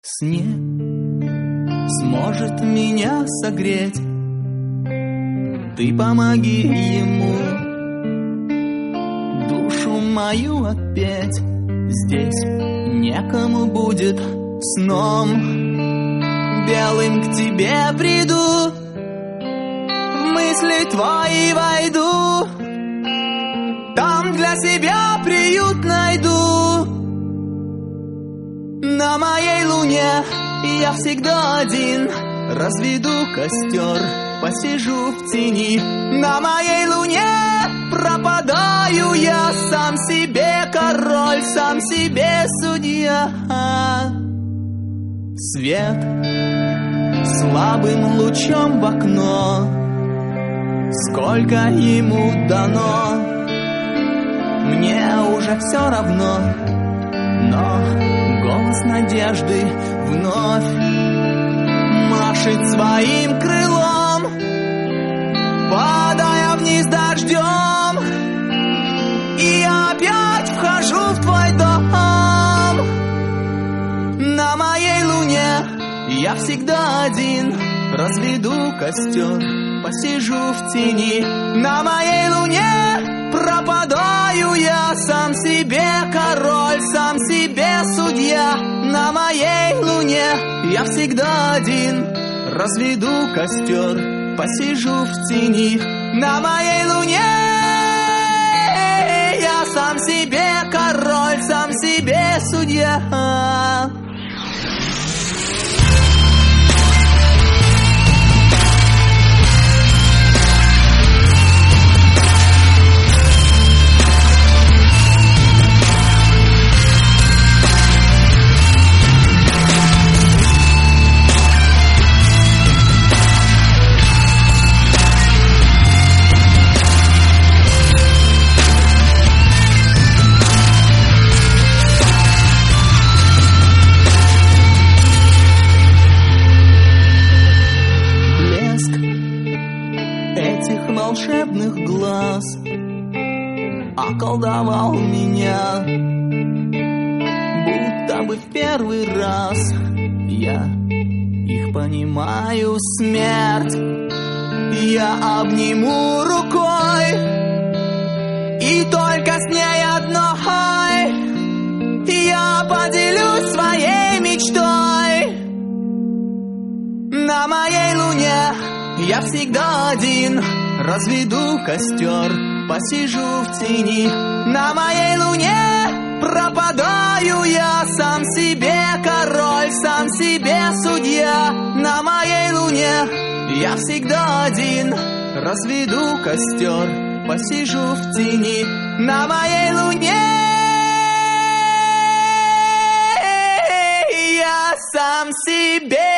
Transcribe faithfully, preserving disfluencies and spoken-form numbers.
сне сможет меня согреть. Ты помоги ему душу мою отпеть. Здесь некому будет сном белым к тебе приду, в мысли твои войду, там для себя приют найду. На моей луне я всегда один, разведу костер, посижу в тени. На моей луне пропадаю я, сам себе король, сам себе судья. Свет слабым лучом в окно, сколько ему дано, мне уже все равно. Но голос надежды вновь машет своим крылом, падая вниз дождем, и я опять вхожу в твой дом. На моей луне я всегда один, разведу костер, посижу в тени. На моей луне пропадаю я, сам себе король, сам себе судья. На моей луне я всегда один, разведу костер, посижу в тени. На моей луне я сам себе король, сам себе судья. Волшебных глаз околдовал меня, будто бы в первый раз я их понимаю. Смерть я обниму рукой, и только с ней одной я поделюсь своей мечтой. На моей луне я всегда один, разведу костер, посижу в тени. На моей луне пропадаю я, сам себе король, сам себе судья. На моей луне я всегда один, разведу костер, посижу в тени. На моей луне я сам себе